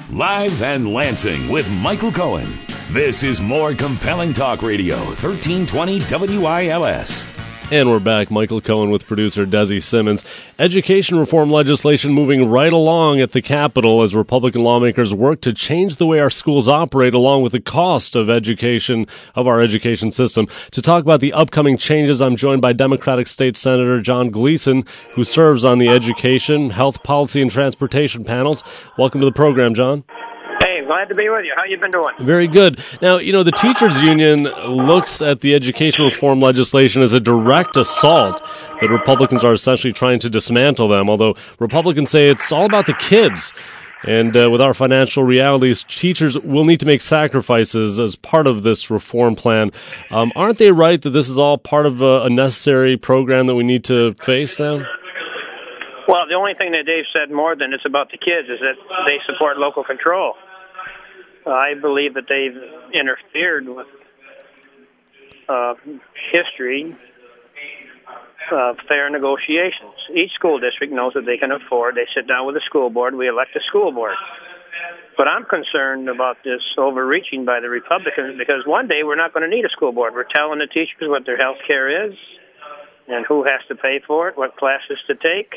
Live and Lansing with Michael Cohen. This is More Compelling Talk Radio, 1320 WILS. And we're back. Michael Cohen with producer Desi Simmons. Education reform legislation moving right along at the Capitol as Republican lawmakers work to change the way our schools operate along with the cost of education, of our education system. To talk about the upcoming changes, I'm joined by Democratic State Senator John Gleason, who serves on the Education, Health Policy, and Transportation panels. Welcome to the program, John. Hey, glad to be with you. How you been doing? Very good. Now, the teachers union looks at the education reform legislation as a direct assault that Republicans are essentially trying to dismantle them, although Republicans say it's all about the kids. And with our financial realities, teachers will need to make sacrifices as part of this reform plan. Aren't they right that this is all part of a necessary program that we need to face now? Well, the only thing that Dave said more than it's about the kids is that they support local control. I believe that they've interfered with history of fair negotiations. Each school district knows that they can afford. They sit down with the school board. We elect a school board. But I'm concerned about this overreaching by the Republicans because one day we're not going to need a school board. We're telling the teachers what their health care is and who has to pay for it, what classes to take,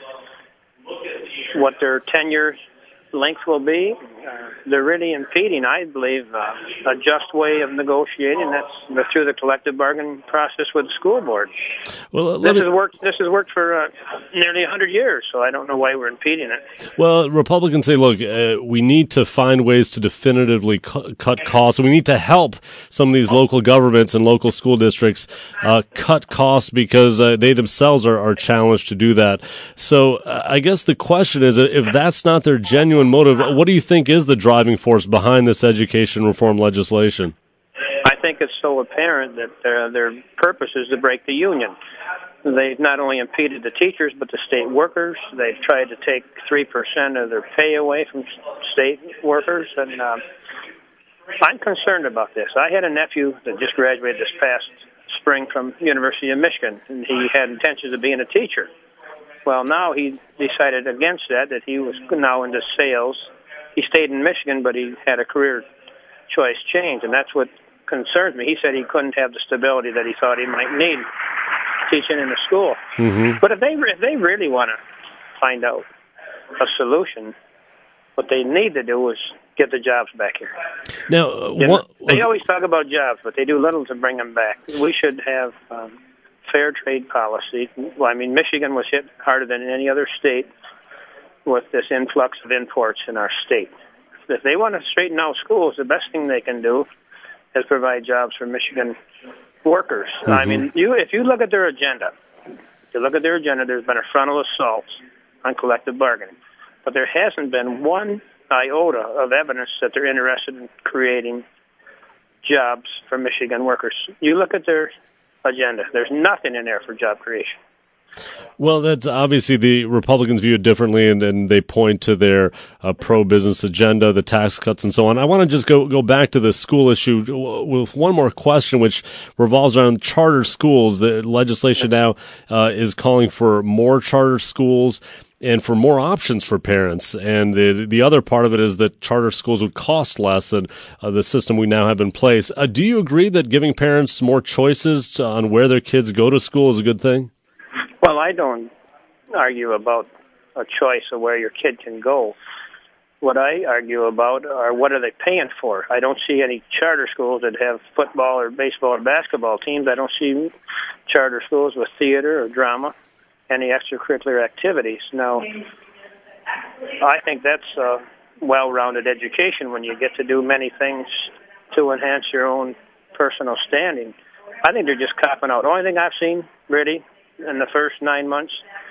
what their tenure length will be. They're really impeding, I believe, a just way of negotiating. That's through the collective bargaining process with the school board. Well, this has worked for nearly 100 years, so I don't know why we're impeding it. Well, Republicans say, look, we need to find ways to definitively cut costs. We need to help some of these local governments and local school districts cut costs because they themselves are challenged to do that. So I guess the question is, if that's not their genuine motive, what do you think is the driving force behind this education reform legislation? I think it's so apparent that their purpose is to break the union. They've not only impeded the teachers, but the state workers. They've tried to take 3% of their pay away from state workers, and I'm concerned about this. I had a nephew that just graduated this past spring from University of Michigan, and he had intentions of being a teacher. Well, now he decided against that he was now into sales. He stayed in Michigan, but he had a career choice change, and that's what concerns me. He said he couldn't have the stability that he thought he might need teaching in a school. Mm-hmm. But if they really want to find out a solution, what they need to do is get the jobs back here. Now, they always talk about jobs, but they do little to bring them back. We should have fair trade policy. Well, I mean, Michigan was hit harder than any other state with this influx of imports in our state. If they want to straighten out schools, the best thing they can do is provide jobs for Michigan workers. Mm-hmm. I mean, if you look at their agenda, there's been a frontal assault on collective bargaining. But there hasn't been one iota of evidence that they're interested in creating jobs for Michigan workers. You look at their agenda, there's nothing in there for job creation. Well, that's obviously the Republicans view it differently, and they point to their pro-business agenda, the tax cuts, and so on. I want to just go back to the school issue with one more question, which revolves around charter schools. The legislation now is calling for more charter schools and for more options for parents. And the other part of it is that charter schools would cost less than the system we now have in place. Do you agree that giving parents more choices on where their kids go to school is a good thing? Well, I don't argue about a choice of where your kid can go. What I argue about are what are they paying for. I don't see any charter schools that have football or baseball or basketball teams. I don't see charter schools with theater or drama, any extracurricular activities. Now, I think that's a well-rounded education when you get to do many things to enhance your own personal standing. I think they're just copping out. The only thing I've seen, really, in the first 9 months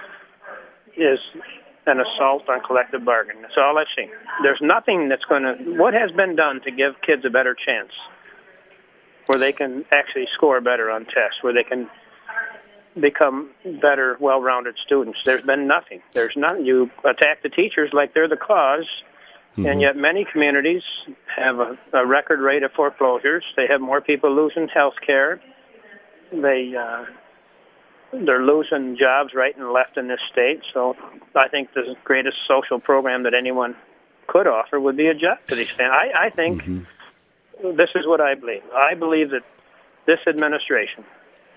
is an assault on collective bargaining. That's all I've seen. There's nothing that's going to... What has been done to give kids a better chance where they can actually score better on tests, where they can become better, well-rounded students? There's been nothing. There's nothing. You attack the teachers like they're the cause, and yet many communities have a record rate of foreclosures. They have more people losing health care. They're losing jobs right and left in this state. So I think the greatest social program that anyone could offer would be a job to the extent. I think this is what I believe. I believe that this administration,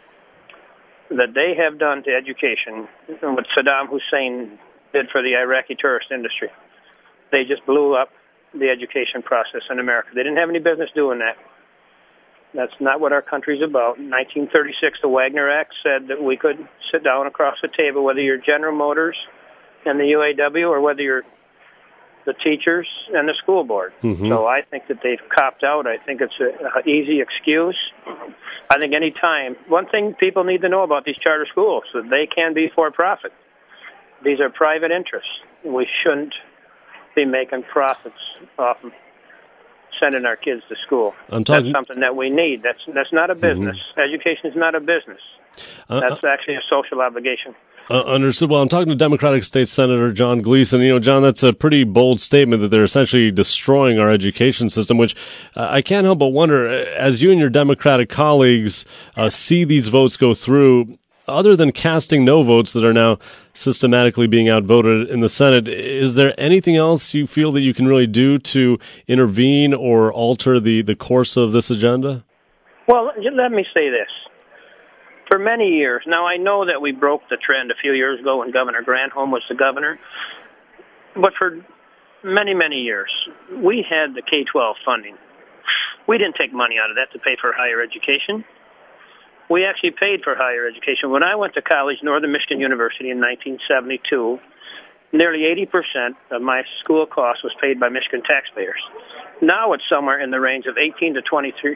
that they have done to education what Saddam Hussein did for the Iraqi tourist industry. They just blew up the education process in America. They didn't have any business doing that. That's not what our country's about. In 1936, the Wagner Act said that we could sit down across the table, whether you're General Motors and the UAW or whether you're the teachers and the school board. So I think that they've copped out. I think it's an easy excuse. I think any time, one thing people need to know about these charter schools, that they can be for profit. These are private interests. We shouldn't be making profits off of sending our kids to school. That's something that we need. That's not a business. Education is not a business. That's actually a social obligation. Understood. Well, I'm talking to Democratic State Senator John Gleason. You know, John, that's a pretty bold statement that they're essentially destroying our education system, which I can't help but wonder, as you and your Democratic colleagues see these votes go through, other than casting no votes that are now systematically being outvoted in the Senate, is there anything else you feel that you can really do to intervene or alter the course of this agenda? Well, let me say this. For many years, now I know that we broke the trend a few years ago when Governor Granholm was the governor, but for many, many years, we had the K-12 funding. We didn't take money out of that to pay for higher education. We actually paid for higher education. When I went to college, Northern Michigan University in 1972, nearly 80% of my school cost was paid by Michigan taxpayers. Now it's somewhere in the range of 18 to 23%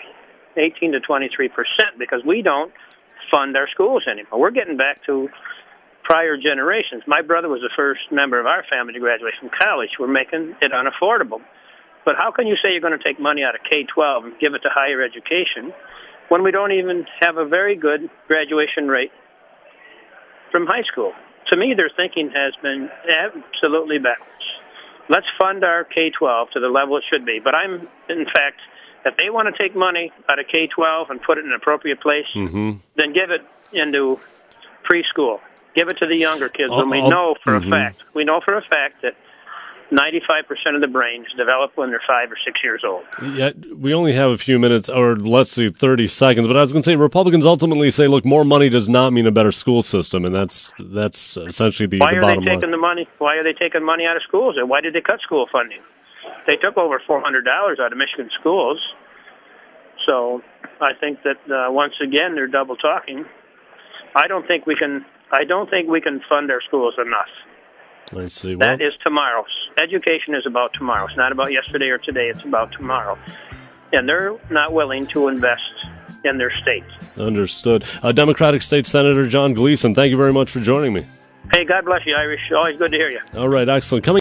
because we don't fund our schools anymore. We're getting back to prior generations. My brother was the first member of our family to graduate from college. We're making it unaffordable. But how can you say you're going to take money out of K-12 and give it to higher education when we don't even have a very good graduation rate from high school? To me, their thinking has been absolutely backwards. Let's fund our K-12 to the level it should be. But in fact, if they want to take money out of K-12 and put it in an appropriate place, then give it into preschool. Give it to the younger kids. We know for a fact that 95% of the brains develop when they're 5 or 6 years old. Yeah, we only have a few minutes, or let's see, 30 seconds. But I was going to say, Republicans ultimately say, look, more money does not mean a better school system, and that's essentially the bottom line. Why are they taking the money? Why are they taking money out of schools? And why did they cut school funding? They took over $400 out of Michigan schools. So I think that once again they're double talking. I don't think we can fund our schools enough. I see. Well, that is tomorrow's. Education is about tomorrow. It's not about yesterday or today. It's about tomorrow. And they're not willing to invest in their state. Understood. Democratic State Senator John Gleason, thank you very much for joining me. Hey, God bless you, Irish. Always good to hear you. All right, excellent. Coming